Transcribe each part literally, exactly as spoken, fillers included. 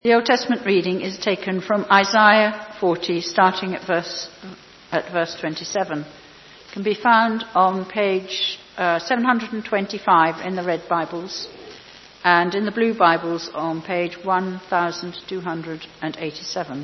The Old Testament reading is taken from Isaiah forty, starting at verse at verse twenty-seven. It can be found on page uh, seven hundred twenty-five in the red Bibles, and in the blue Bibles on page one thousand two hundred eighty-seven.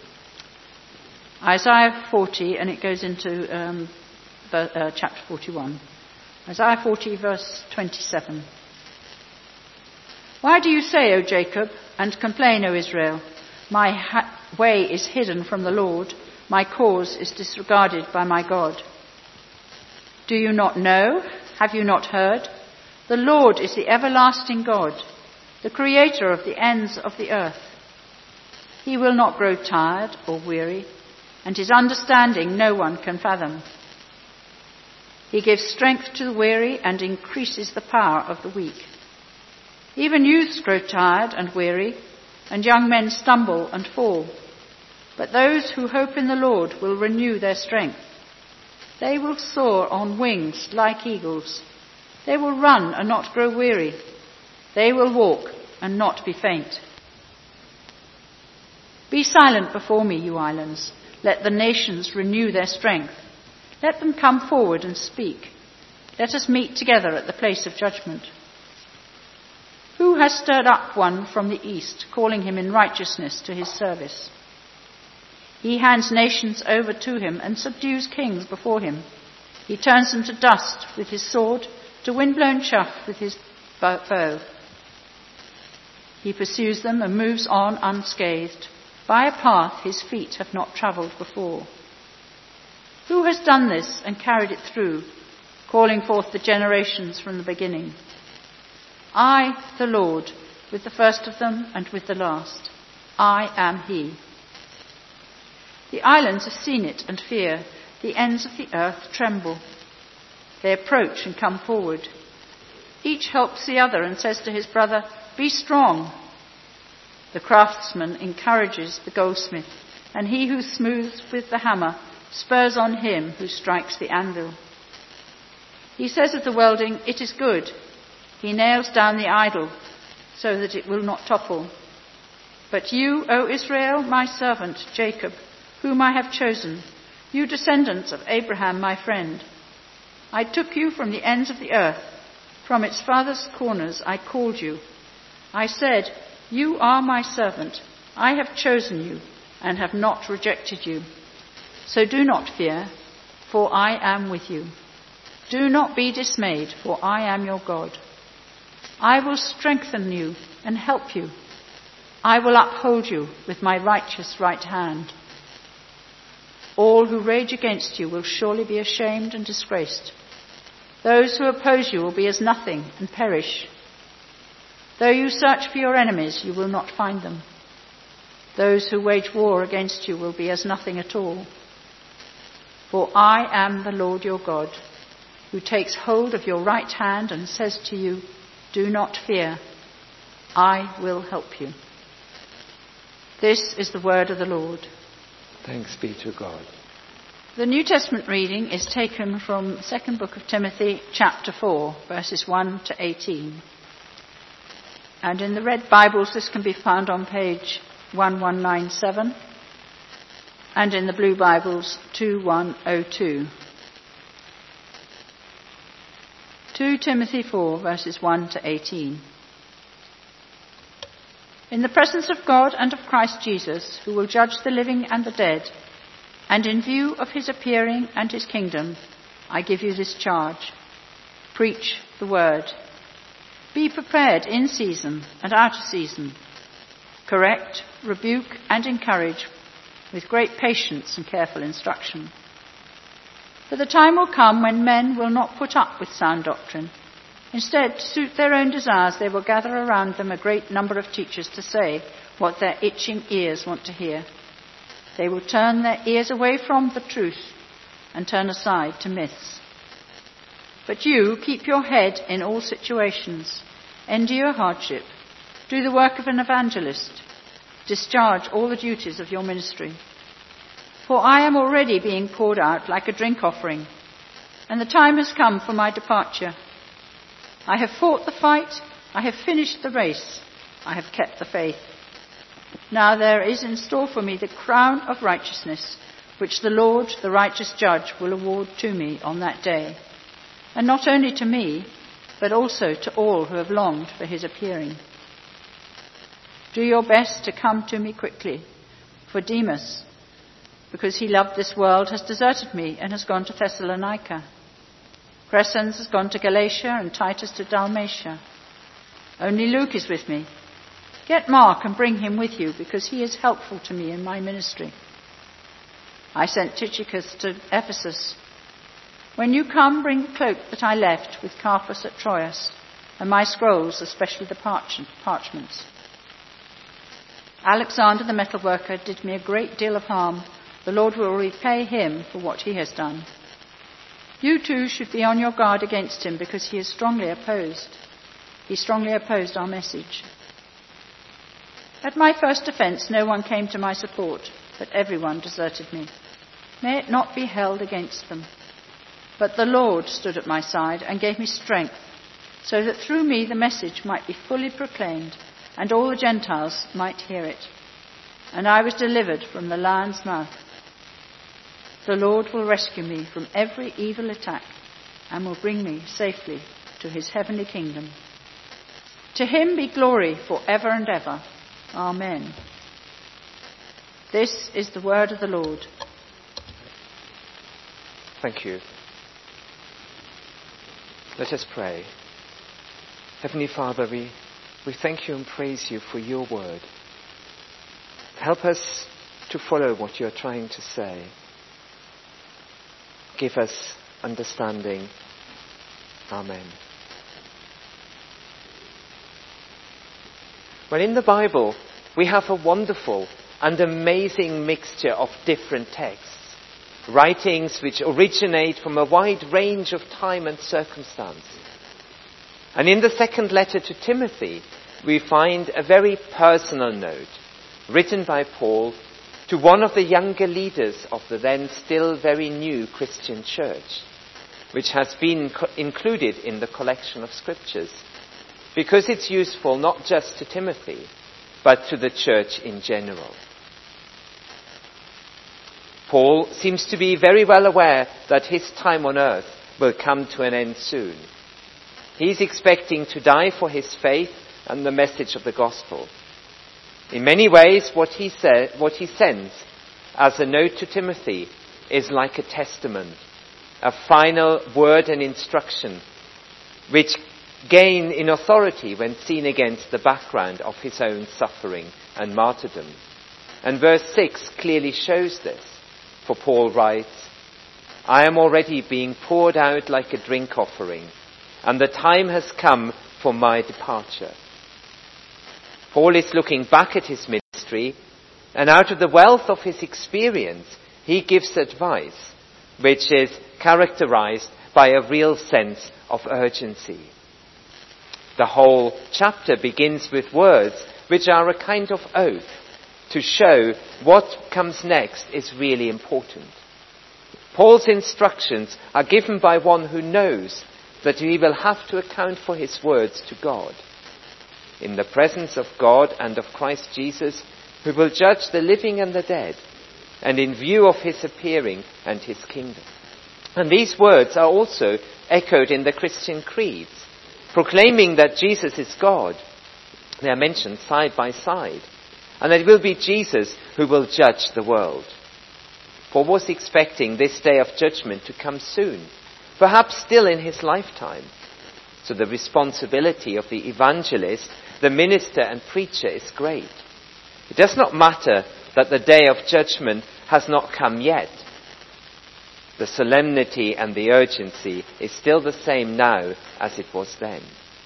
Isaiah forty, and it goes into um, the, uh, chapter forty-one. Isaiah forty, verse twenty-seven. Why do you say, O Jacob, and complain, O Israel? My ha- way is hidden from the Lord. My cause is disregarded by my God. Do you not know? Have you not heard? The Lord is the everlasting God, the creator of the ends of the earth. He will not grow tired or weary, and his understanding no one can fathom. He gives strength to the weary and increases the power of the weak. Even youths grow tired and weary, and young men stumble and fall. But those who hope in the Lord will renew their strength. They will soar on wings like eagles. They will run and not grow weary. They will walk and not be faint. Be silent before me, you islands. Let the nations renew their strength. Let them come forward and speak. Let us meet together at the place of judgment. Who has stirred up one from the east, calling him in righteousness to his service? He hands nations over to him and subdues kings before him. He turns them to dust with his sword, to wind-blown chaff with his bow. He pursues them and moves on unscathed, by a path his feet have not travelled before. Who has done this and carried it through, calling forth the generations from the beginning? I, the Lord, with the first of them and with the last. I am he. The islands have seen it and fear. The ends of the earth tremble. They approach and come forward. Each helps the other and says to his brother, "Be strong." The craftsman encourages the goldsmith, and he who smooths with the hammer spurs on him who strikes the anvil. He says of the welding, "It is good." He nails down the idol so that it will not topple. But you, O Israel, my servant, Jacob, whom I have chosen, you descendants of Abraham, my friend, I took you from the ends of the earth. From its farthest corners I called you. I said, "You are my servant. I have chosen you and have not rejected you. So do not fear, for I am with you. Do not be dismayed, for I am your God. I will strengthen you and help you. I will uphold you with my righteous right hand. All who rage against you will surely be ashamed and disgraced. Those who oppose you will be as nothing and perish. Though you search for your enemies, you will not find them. Those who wage war against you will be as nothing at all. For I am the Lord your God, who takes hold of your right hand and says to you, "Do not fear, I will help you." This is the word of the Lord. Thanks be to God. The New Testament reading is taken from the second book of Timothy, chapter four, verses one to eighteen. And in the red Bibles, this can be found on page eleven ninety-seven, and in the blue Bibles, twenty-one oh two. Second Timothy four, verses one to eighteen. In the presence of God and of Christ Jesus, who will judge the living and the dead, and in view of his appearing and his kingdom, I give you this charge. Preach the word. Be prepared in season and out of season. Correct, rebuke, and encourage with great patience and careful instruction. For the time will come when men will not put up with sound doctrine. Instead, to suit their own desires, they will gather around them a great number of teachers to say what their itching ears want to hear. They will turn their ears away from the truth and turn aside to myths. But you, keep your head in all situations. Endure hardship. Do the work of an evangelist. Discharge all the duties of your ministry. For I am already being poured out like a drink offering, and the time has come for my departure. I have fought the fight, I have finished the race, I have kept the faith. Now there is in store for me the crown of righteousness, which the Lord, the righteous judge, will award to me on that day. And not only to me, but also to all who have longed for his appearing. Do your best to come to me quickly, for Demas, because he loved this world, has deserted me and has gone to Thessalonica. Crescens has gone to Galatia and Titus to Dalmatia. Only Luke is with me. Get Mark and bring him with you, because he is helpful to me in my ministry. I sent Tychicus to Ephesus. When you come, bring the cloak that I left with Carpus at Troas, and my scrolls, especially the parch- parchments. Alexander the metalworker did me a great deal of harm. The Lord will repay him for what he has done. You too should be on your guard against him, because he is strongly opposed. He strongly opposed our message. At my first offence, no one came to my support, but everyone deserted me. May it not be held against them. But the Lord stood at my side and gave me strength, so that through me the message might be fully proclaimed, and all the Gentiles might hear it. And I was delivered from the lion's mouth. The Lord will rescue me from every evil attack, and will bring me safely to his heavenly kingdom. To him be glory for ever and ever. Amen. This is the word of the Lord. Thank you. Let us pray. Heavenly Father, we, we thank you and praise you for your word. Help us to follow what you're trying to say. Give us understanding. Amen. Well, in the Bible, we have a wonderful and amazing mixture of different texts. Writings which originate from a wide range of time and circumstance. And in the second letter to Timothy, we find a very personal note written by Paul to one of the younger leaders of the then still very new Christian church, which has been co- included in the collection of scriptures, because it's useful not just to Timothy, but to the church in general. Paul seems to be very well aware that his time on earth will come to an end soon. He's expecting to die for his faith and the message of the gospel. In many ways, what he said, what he sends as a note to Timothy is like a testament, a final word and instruction, which gain in authority when seen against the background of his own suffering and martyrdom. And verse six clearly shows this. For Paul writes, I am already being poured out like a drink offering, and the time has come for my departure. Paul is looking back at his ministry, and out of the wealth of his experience, he gives advice, which is characterized by a real sense of urgency. The whole chapter begins with words which are a kind of oath to show what comes next is really important. Paul's instructions are given by one who knows that he will have to account for his words to God, in the presence of God and of Christ Jesus, who will judge the living and the dead, and in view of his appearing and his kingdom. And these words are also echoed in the Christian creeds, proclaiming that Jesus is God. They are mentioned side by side, and that it will be Jesus who will judge the world. Paul was expecting this day of judgment to come soon, perhaps still in his lifetime. So the responsibility of the evangelist, the minister and preacher is great. It does not matter that the day of judgment has not come yet. The solemnity and the urgency is still the same now as it was then.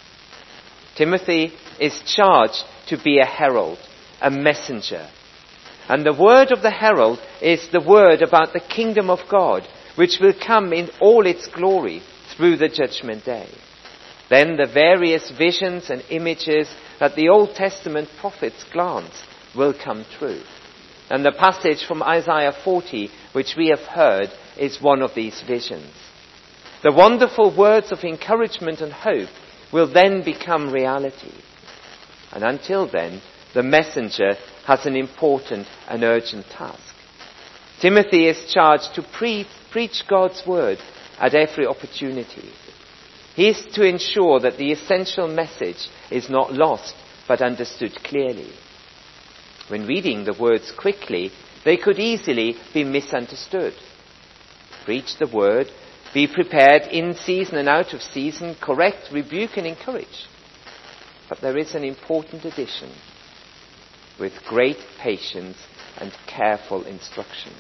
Timothy is charged to be a herald, a messenger. And the word of the herald is the word about the kingdom of God, which will come in all its glory through the judgment day. Then the various visions and images that the Old Testament prophets glance will come true. And the passage from Isaiah forty, which we have heard, is one of these visions. The wonderful words of encouragement and hope will then become reality. And until then, the messenger has an important and urgent task. Timothy is charged to pre- preach God's word at every opportunity. He is to ensure that the essential message is not lost but understood clearly. When reading the words quickly, they could easily be misunderstood. Preach the word, be prepared in season and out of season, correct, rebuke and encourage. But there is an important addition: with great patience and careful instruction.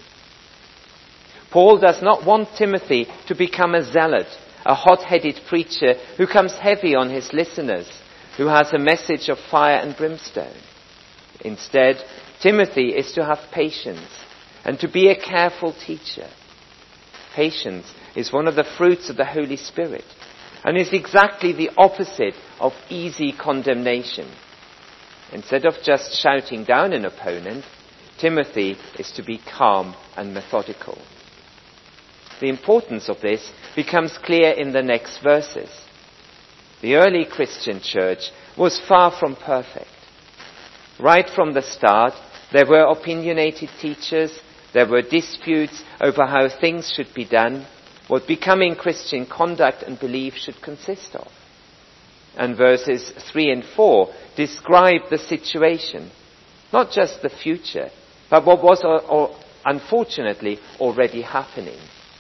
Paul does not want Timothy to become a zealot, a hot-headed preacher who comes heavy on his listeners, who has a message of fire and brimstone. Instead, Timothy is to have patience and to be a careful teacher. Patience is one of the fruits of the Holy Spirit and is exactly the opposite of easy condemnation. Instead of just shouting down an opponent, Timothy is to be calm and methodical. The importance of this becomes clear in the next verses. The early Christian church was far from perfect. Right from the start, there were opinionated teachers, there were disputes over how things should be done, what becoming Christian conduct and belief should consist of. And verses three and four describe the situation, not just the future, but what was or, or, unfortunately already happening.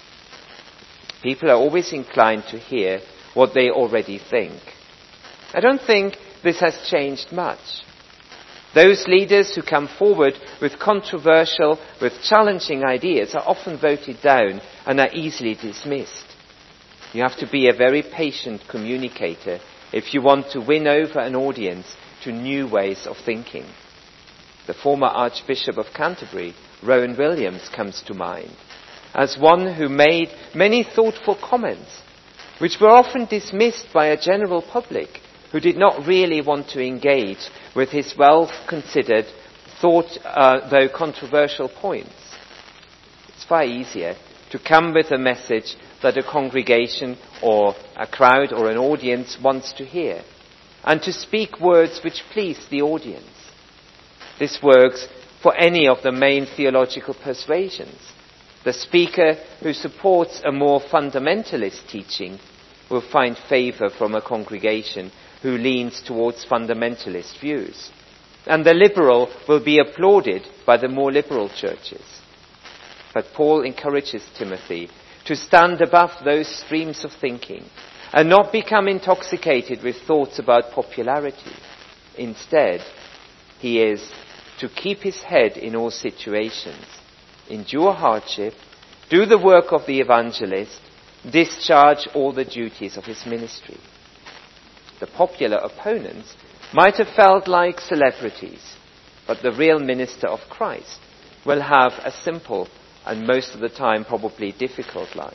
People are always inclined to hear what they already think. I don't think this has changed much. Those leaders who come forward with controversial, with challenging ideas are often voted down and are easily dismissed. You have to be a very patient communicator if you want to win over an audience to new ways of thinking. The former Archbishop of Canterbury, Rowan Williams, comes to mind as one who made many thoughtful comments, which were often dismissed by a general public who did not really want to engage with his well-considered, thought, uh, though controversial points. It's far easier to come with a message that a congregation or a crowd or an audience wants to hear, and to speak words which please the audience. This works for any of the main theological persuasions. The speaker who supports a more fundamentalist teaching will find favour from a congregation who leans towards fundamentalist views. And the liberal will be applauded by the more liberal churches. But Paul encourages Timothy to stand above those streams of thinking and not become intoxicated with thoughts about popularity. Instead, he is to keep his head in all situations, endure hardship, do the work of the evangelist, discharge all the duties of his ministry. The popular opponents might have felt like celebrities, but the real minister of Christ will have a simple and most of the time probably difficult life.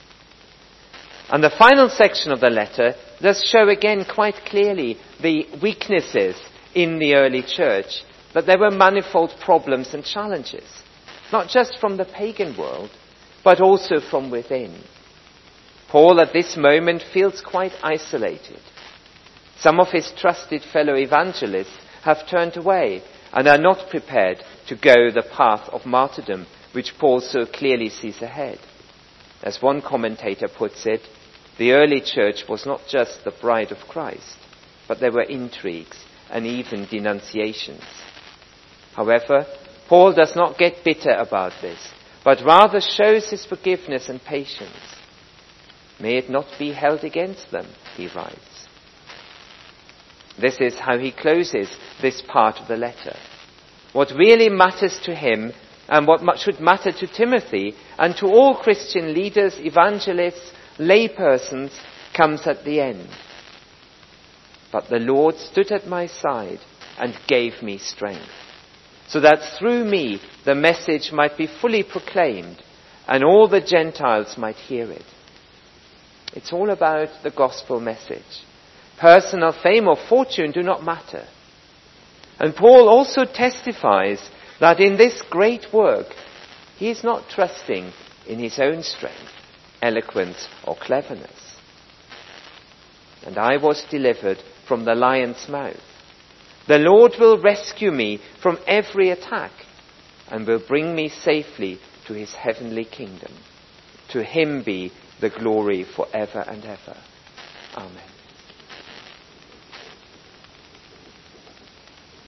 And the final section of the letter does show again quite clearly the weaknesses in the early church, that there were manifold problems and challenges, not just from the pagan world, but also from within. Paul at this moment feels quite isolated. Some of his trusted fellow evangelists have turned away and are not prepared to go the path of martyrdom, which Paul so clearly sees ahead. As one commentator puts it, the early church was not just the bride of Christ, but there were intrigues and even denunciations. However, Paul does not get bitter about this, but rather shows his forgiveness and patience. May it not be held against them, he writes. This is how he closes this part of the letter. What really matters to him and what should matter to Timothy and to all Christian leaders, evangelists, laypersons comes at the end. But the Lord stood at my side and gave me strength, so that through me the message might be fully proclaimed and all the Gentiles might hear it. It's all about the gospel message. Personal fame or fortune do not matter. And Paul also testifies that in this great work, he is not trusting in his own strength, eloquence, or cleverness. And I was delivered from the lion's mouth. The Lord will rescue me from every attack and will bring me safely to his heavenly kingdom. To him be the glory forever and ever. Amen.